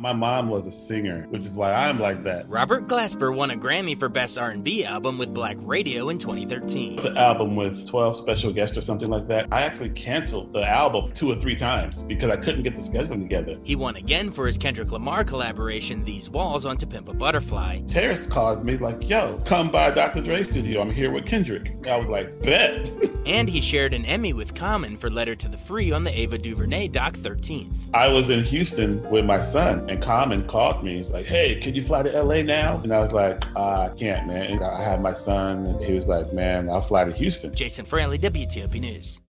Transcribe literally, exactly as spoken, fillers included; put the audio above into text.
My mom was a singer, which is why I'm like that. Robert Glasper won a Grammy for Best R and B Album with Black Radio in twenty thirteen. It's an album with twelve special guests or something like that. I actually canceled the album two or three times because I couldn't get the scheduling together. He won again for his Kendrick Lamar collaboration, These Walls, on To Pimp a Butterfly. Terrace calls me like, yo, come by Doctor Dre's studio. I'm here with Kendrick. I was like, bet. And he shared an Emmy with Common for Letter to the Free on the Ava DuVernay doc thirteenth. I was in Houston with my son, and Common called me. He's like, hey, can you fly to L A now? And I was like, uh, I can't, man. And I had my son, and he was like, man, I'll fly to Houston. Jason Fraley, W T O P News.